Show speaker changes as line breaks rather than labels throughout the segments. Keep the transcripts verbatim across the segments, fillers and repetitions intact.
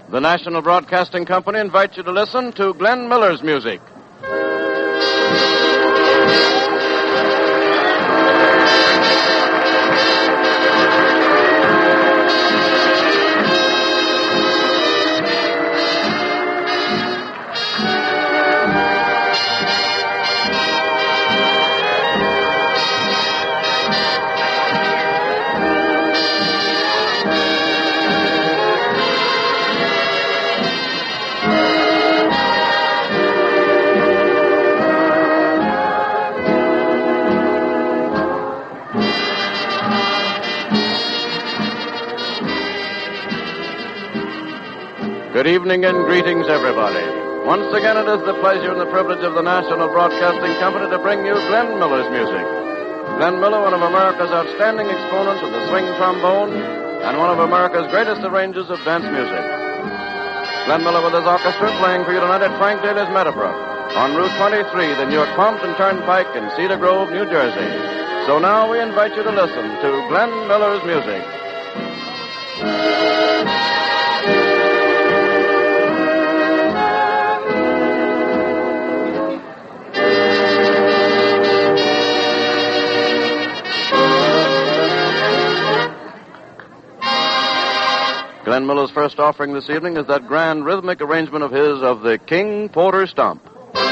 The National Broadcasting Company invites you to listen to Glenn Miller's music. Good evening and greetings, everybody. Once again, it is the pleasure and the privilege of the National Broadcasting Company to bring you Glenn Miller's music. Glenn Miller, one of America's outstanding exponents of the swing trombone and one of America's greatest arrangers of dance music. Glenn Miller with his orchestra playing for you tonight at Frank Daly's Meadowbrook on Route twenty-three, the Newark Compton Turnpike in Cedar Grove, New Jersey. So now we invite you to listen to Glenn Miller's music. Glenn Miller's first offering this evening is that grand rhythmic arrangement of his of the King Porter Stomp.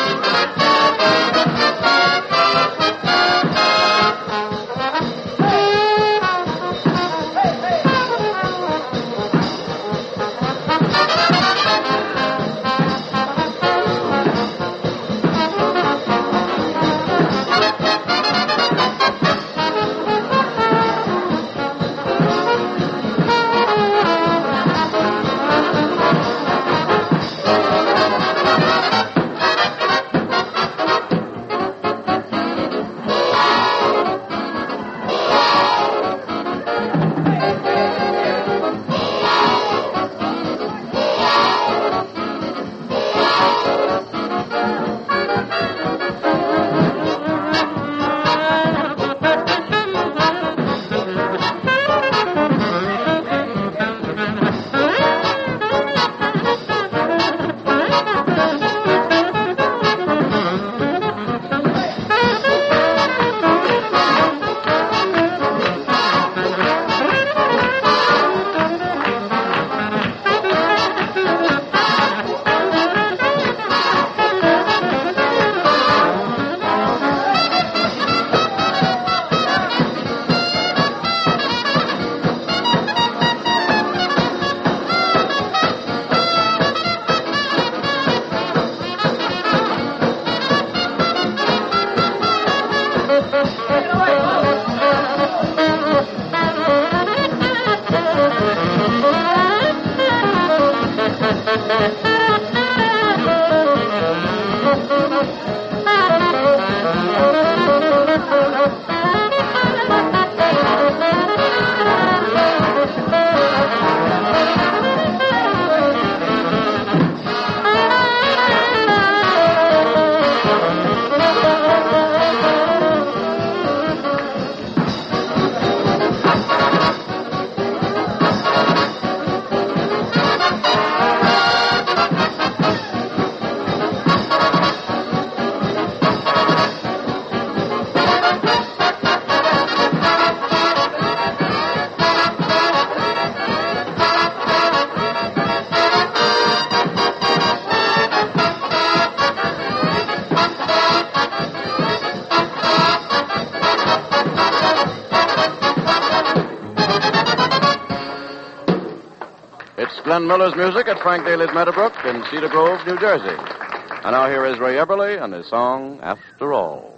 Glenn Miller's music at Frank Daly's Meadowbrook in Cedar Grove, New Jersey. And now here is Ray Eberly and his song, After All.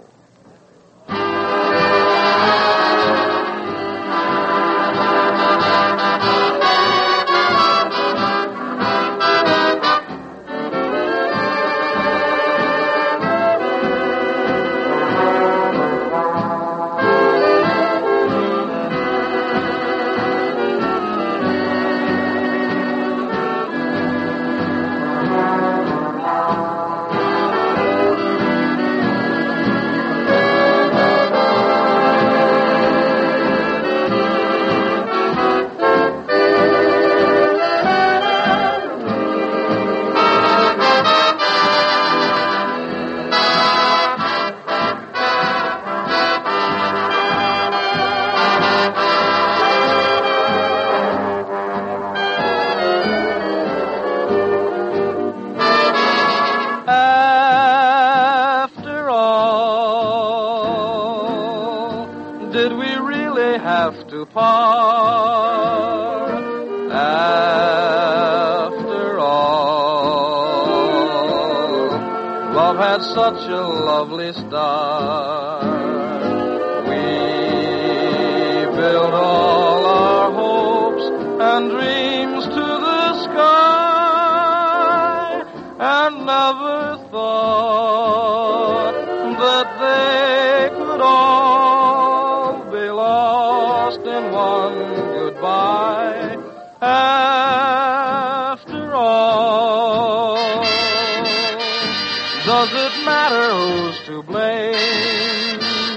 have to part. After all, love had such a lovely start. We built all our hopes and dreams to the sky, and never thought that they could all be lost in one goodbye. After all, does it matter who's to blame?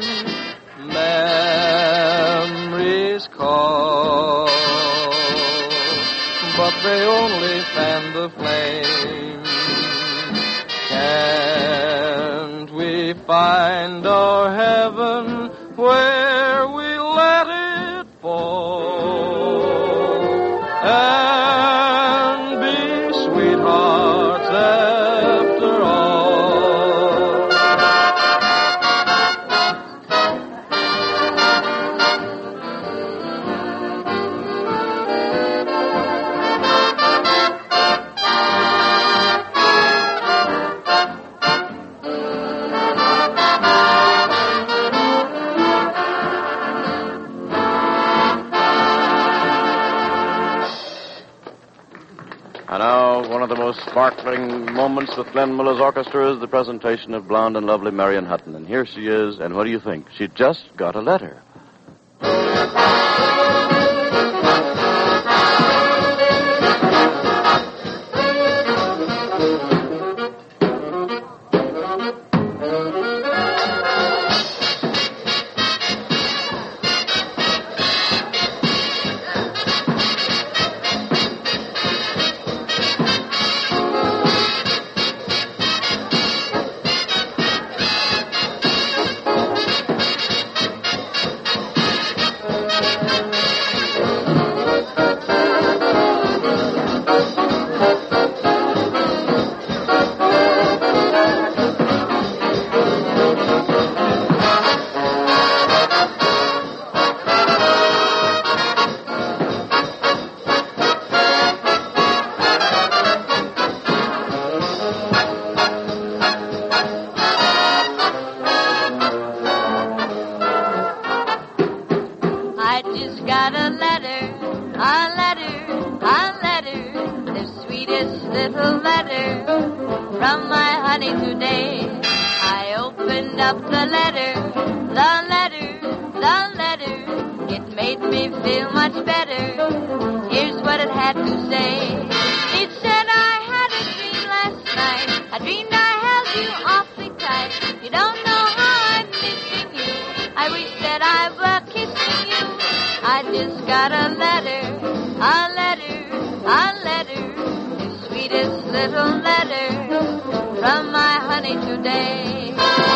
Memories call, but they only fan the flame. Can't we find our heaven where we let it fall and be sweethearts after all?
And now, one of the most sparkling moments with Glenn Miller's orchestra is the presentation of blonde and lovely Marion Hutton. And here she is, and what do you think? She just got a letter.
I just got a letter, a letter, a letter, the sweetest little letter from my honey today. I opened up the letter, the letter, the letter. It made me feel much better. Here's what it had to say. It said I had a dream last night. I dreamed I held you awfully tight. You don't know how I'm missing you. I wish that I were kissing you. I just got a letter, a letter, a letter, the sweetest little letter from my honey today.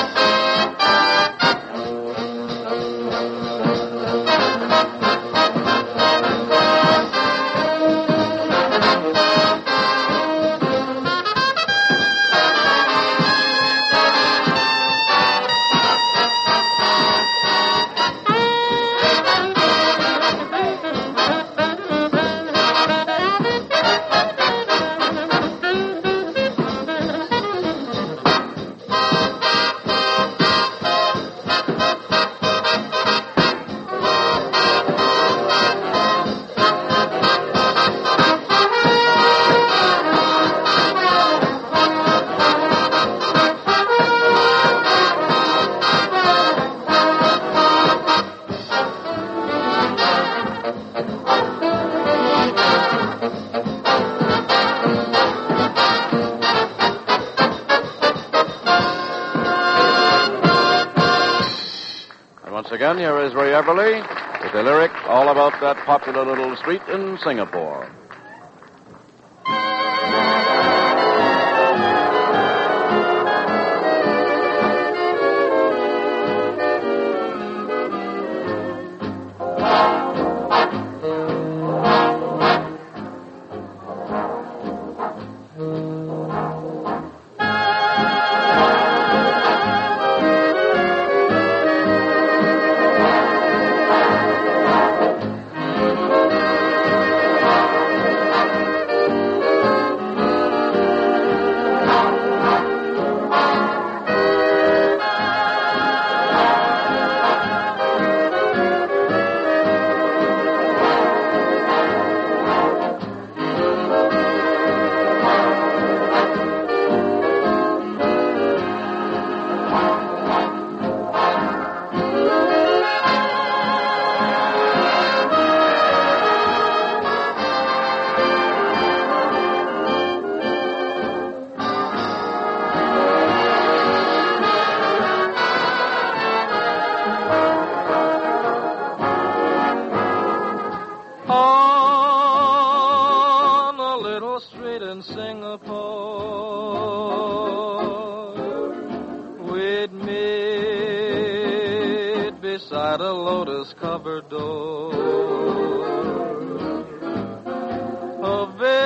Once again, here is Ray Everly with a lyric all about that popular little street in Singapore.
beside a lotus-covered door. A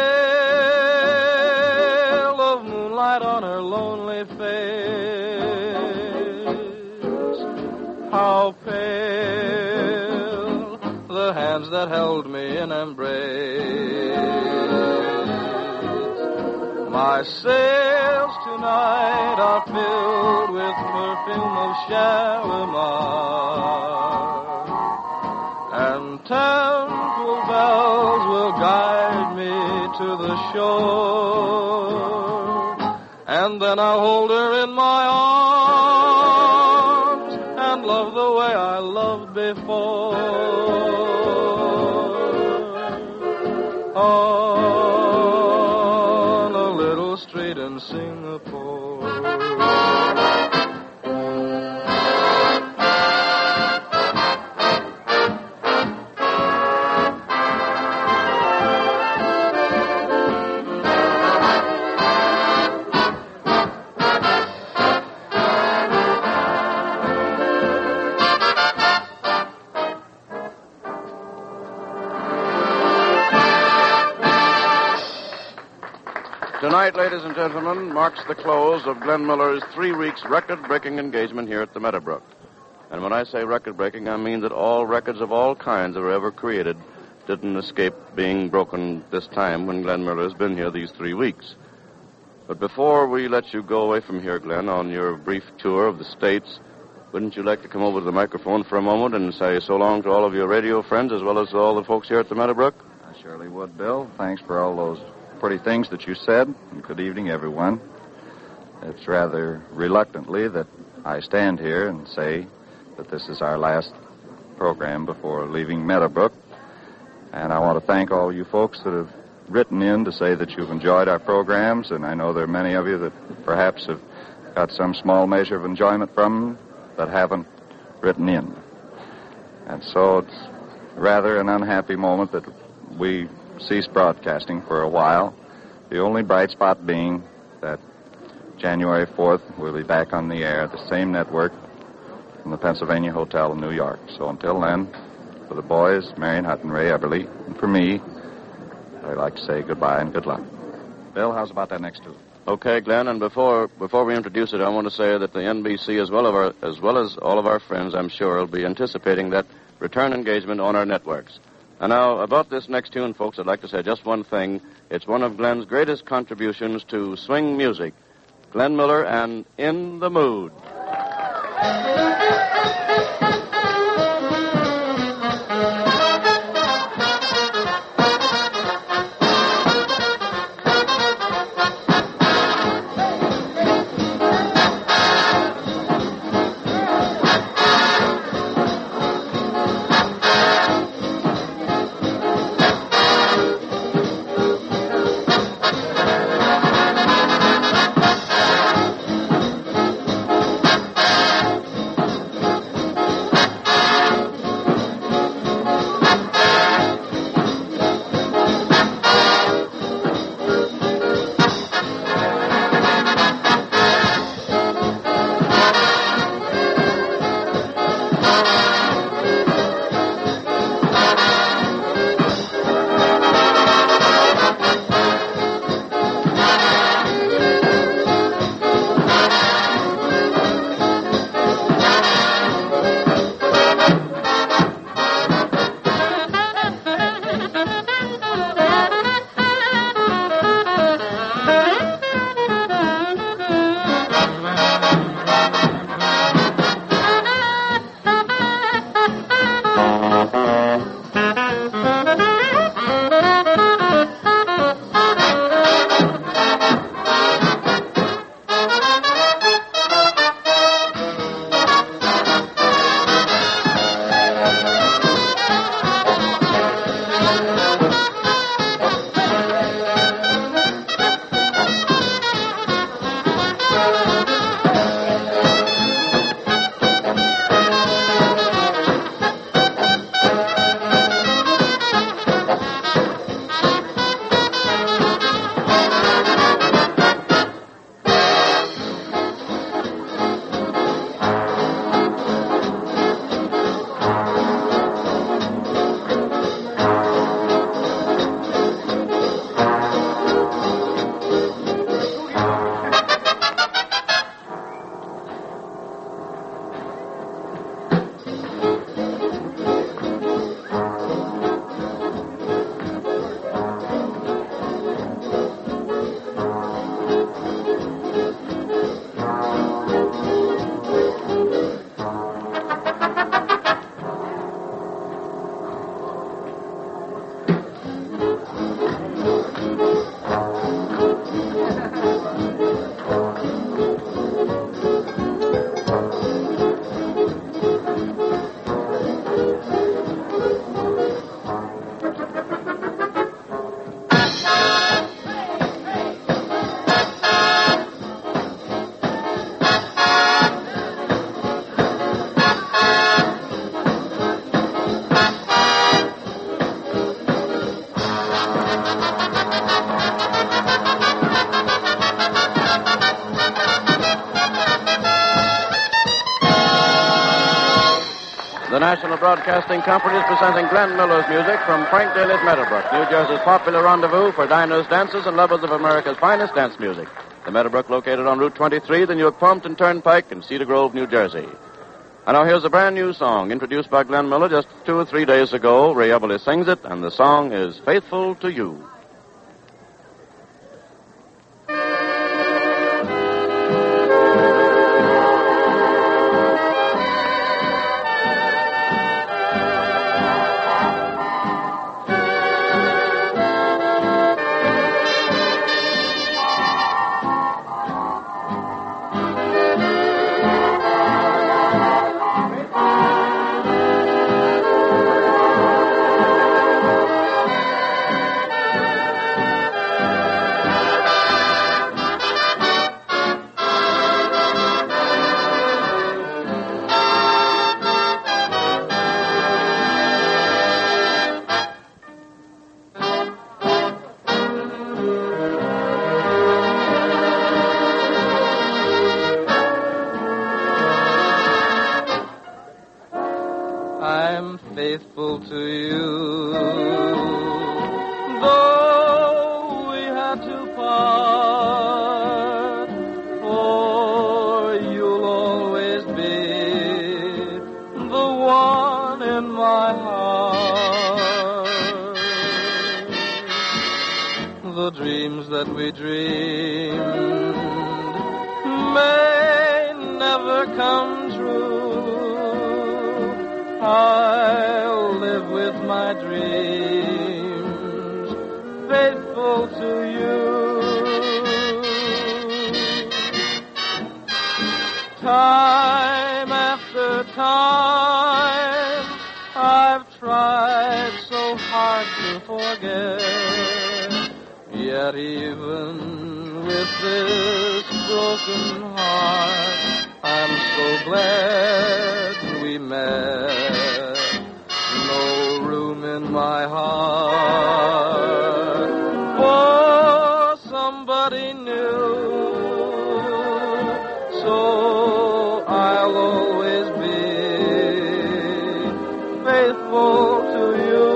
veil of moonlight on her lonely face. How pale the hands that held me in embrace. My sails tonight are filled with perfume of Shalimar, and temple bells will guide me to the shore, and then I'll hold her in my arms and love the way I loved before. On a little street in Singapore.
Tonight, ladies and gentlemen, marks the close of Glenn Miller's three weeks record-breaking engagement here at the Meadowbrook. And when I say record-breaking, I mean that all records of all kinds that were ever created didn't escape being broken this time when Glenn Miller has been here these three weeks. But before we let you go away from here, Glenn, on your brief tour of the States, wouldn't you like to come over to the microphone for a moment and say so long to all of your radio friends as well as to all the folks here at the Meadowbrook?
I surely would, Bill. Thanks for all those pretty things that you said, and good evening, everyone. It's rather reluctantly that I stand here and say that this is our last program before leaving Meadowbrook, and I want to thank all you folks that have written in to say that you've enjoyed our programs, and I know there are many of you that perhaps have got some small measure of enjoyment from them that haven't written in. And so it's rather an unhappy moment that we cease broadcasting for a while. The only bright spot being that January fourth we'll be back on the air, the same network from the Pennsylvania Hotel in New York. So until then, for the boys, Marion Hutton, Ray Everly, and for me, I'd like to say goodbye and good luck. Bill, how's about that next tune?
Okay, Glenn, and before before we introduce it, I want to say that the N B C, as well, of our, as well as all of our friends, I'm sure, will be anticipating that return engagement on our networks. And now, about this next tune, folks, I'd like to say just one thing. It's one of Glenn's greatest contributions to swing music. Glenn Miller and In the Mood. National Broadcasting Company is presenting Glenn Miller's music from Frank Daly's Meadowbrook, New Jersey's popular rendezvous for diners, dancers, and lovers of America's finest dance music. The Meadowbrook located on Route twenty-three, the Newark Plumpton Turnpike in Cedar Grove, New Jersey. And now here's a brand new song introduced by Glenn Miller just two or three days ago. Ray Eberle sings it, and the song is Faithful to You.
I'm faithful to you, though we had to part, for you'll always be the one in my heart. The dreams that we dreamed may never come true. I'll live with my dreams, faithful to you. Time after time, I've tried so hard to forget, yet even with this broken heart, I'm so glad we met. No room in my heart for somebody new, so I'll always be faithful to you.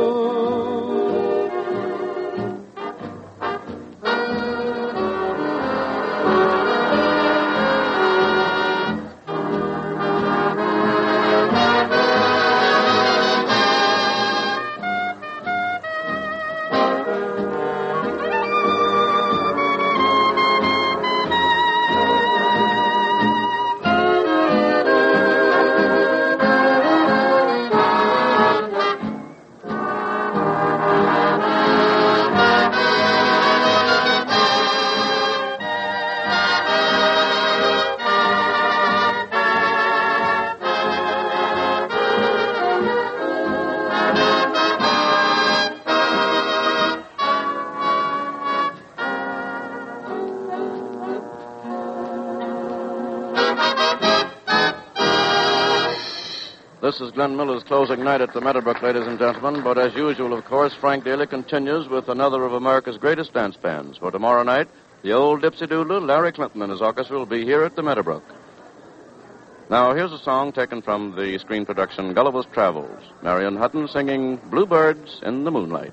This is Glenn Miller's closing night at the Meadowbrook, ladies and gentlemen. But as usual, of course, Frank Daly continues with another of America's greatest dance bands. For tomorrow night, the old Dipsy Doodler, Larry Clinton and his orchestra will be here at the Meadowbrook. Now, here's a song taken from the screen production Gulliver's Travels. Marion Hutton singing Bluebirds in the Moonlight.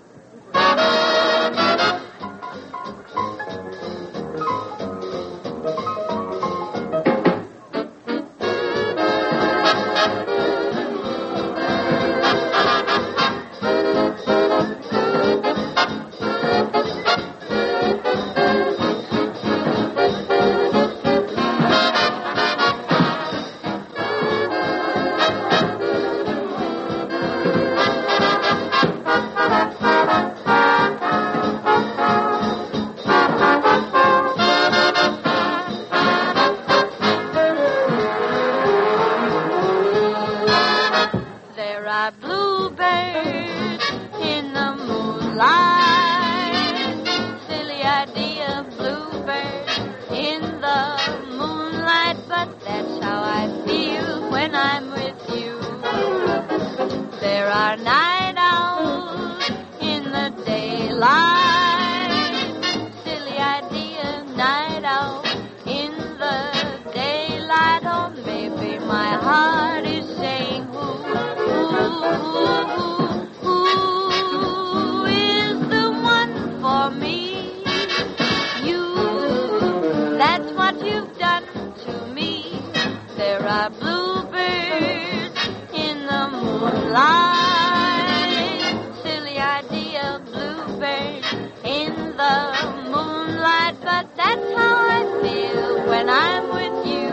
Bluebirds in the moonlight, silly idea, bluebirds in the moonlight, but that's how I feel when I'm with you. There are night owls in the daylight, silly idea, night owl in the daylight, or maybe my heart is saying, the moonlight, but that's how I feel when I'm with you.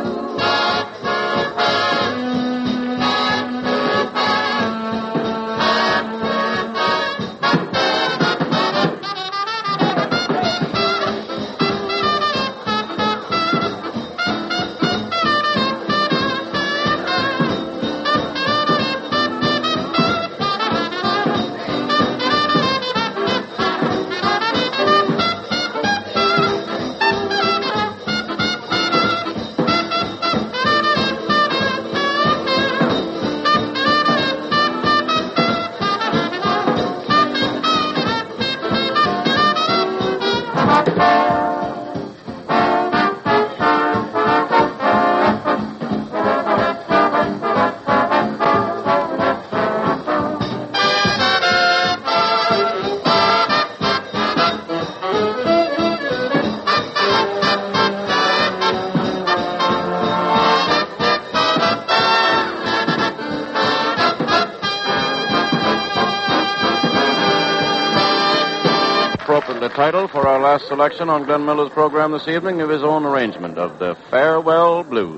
The title for our last selection on Glenn Miller's program this evening of his own arrangement of the Farewell Blues.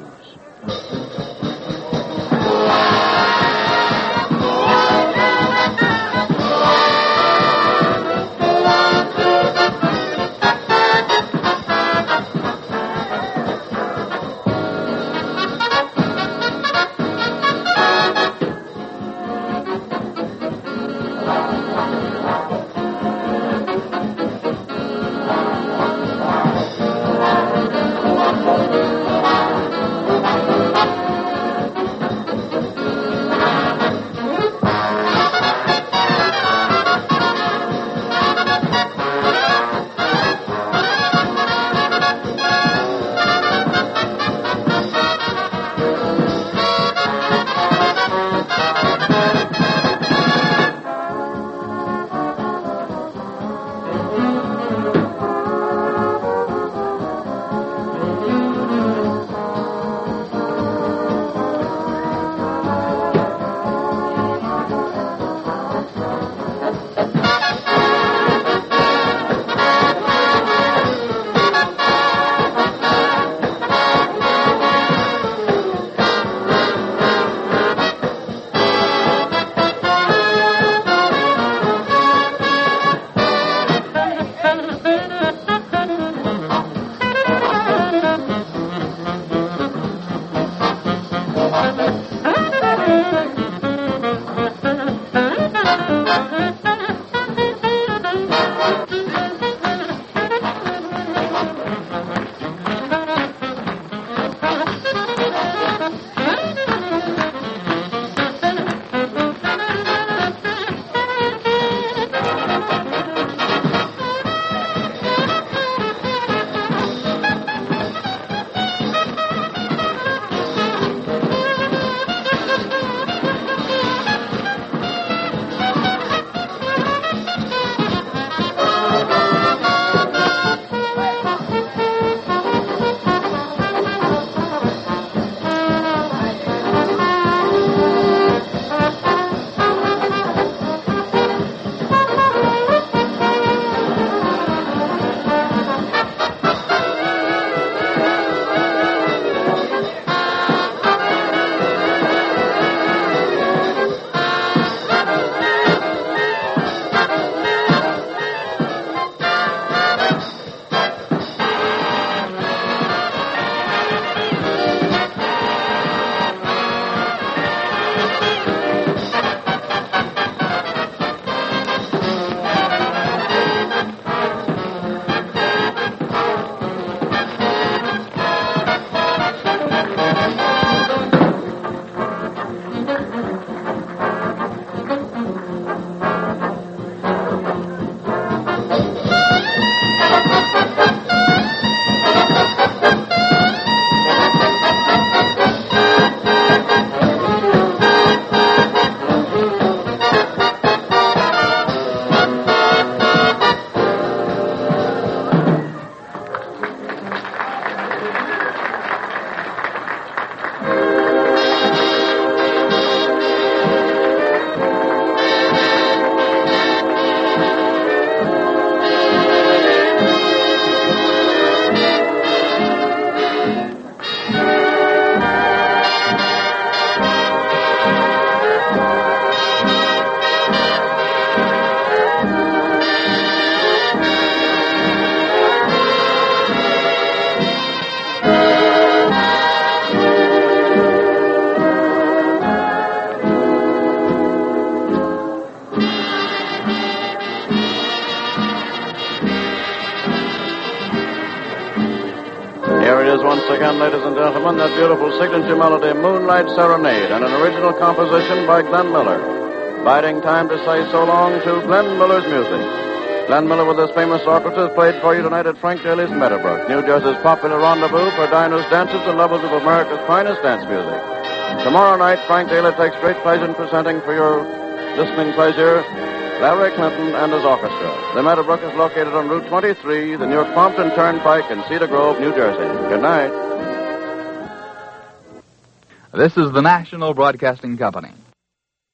once again, ladies and gentlemen, that beautiful signature melody, Moonlight Serenade, and an original composition by Glenn Miller. Biding time to say so long to Glenn Miller's music. Glenn Miller with his famous orchestra played for you tonight at Frank Daly's Meadowbrook, New Jersey's popular rendezvous for diners, dancers, and lovers of America's finest dance music. Tomorrow night, Frank Daly takes great pleasure in presenting for your listening pleasure Larry Clinton and his orchestra. The Meadowbrook is located on Route twenty-three, the New York-Pompton Turnpike in Cedar Grove, New Jersey. Good night.
This is the National Broadcasting Company.